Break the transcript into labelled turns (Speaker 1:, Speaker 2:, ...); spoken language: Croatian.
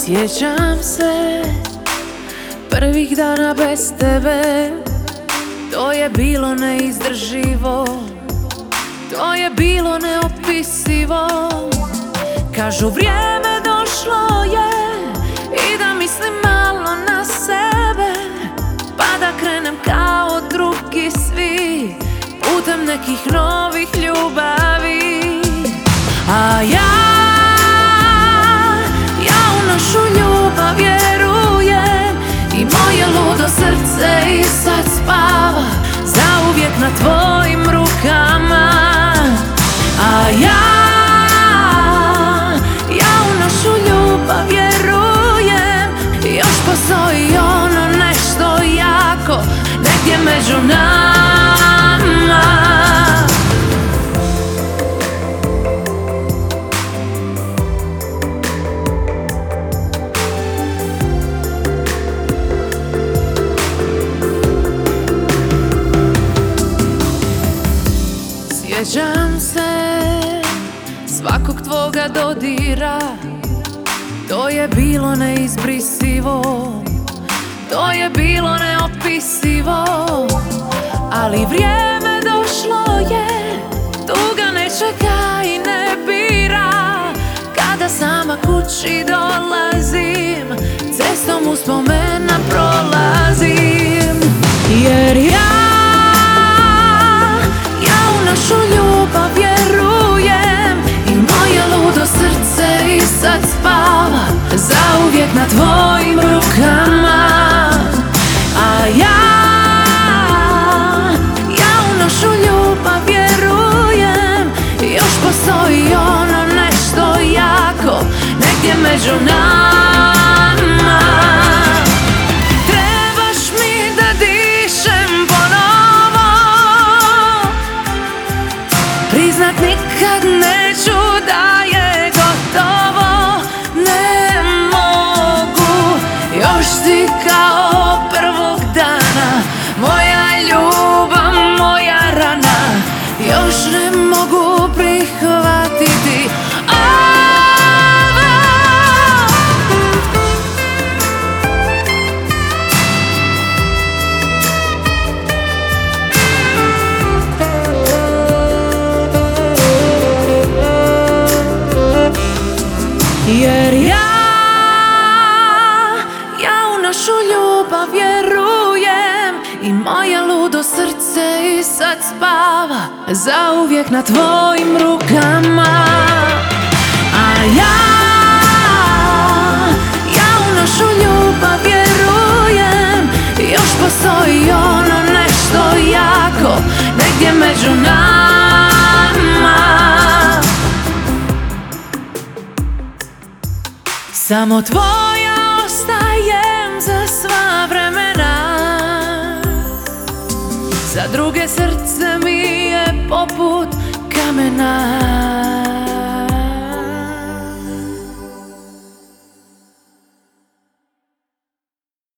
Speaker 1: Sjećam se prvih dana bez tebe. To je bilo neizdrživo, to je bilo neopisivo. Kažu vrijeme došlo je i da mislim malo na sebe, pa da krenem kao drugi svi putem nekih novih ljubavi. A ja u našu ljubav vjerujem i moje ludo srce i sad spava zauvijek na tvojim rukama. A ja u našu ljubav vjerujem, još postoji ono nešto jako negdje među nama. Sjećam se svakog tvoga dodira, to je bilo neizbrisivo, to je bilo neopisivo. Ali vrijeme došlo je, tuga ne čeka i ne bira. Kada sama kući dolazim, cestom uspomena prolazim. Jer ja u našu ljubav vjerujem i moje ludo srce i sad spava zauvijek na tvojim rukama. A ja u našu ljubav vjerujem, još postoji ono nešto jako negdje među nama. Trebaš mi da dišem ponovo, priznat nikad neću da je gotovo. Ne mogu, još si kao prvog dana, moja ljubav, moja rana. Još ne mogu prihvatiti jer ja u našu ljubav vjerujem i moje ludo srce i sad spava zauvijek na tvojim rukama. A ja u našu ljubav vjerujem, još postoji ono nešto jako negdje među nama. Samo tvoja ostajem za sva vremena, za druge srce mi je poput kamena.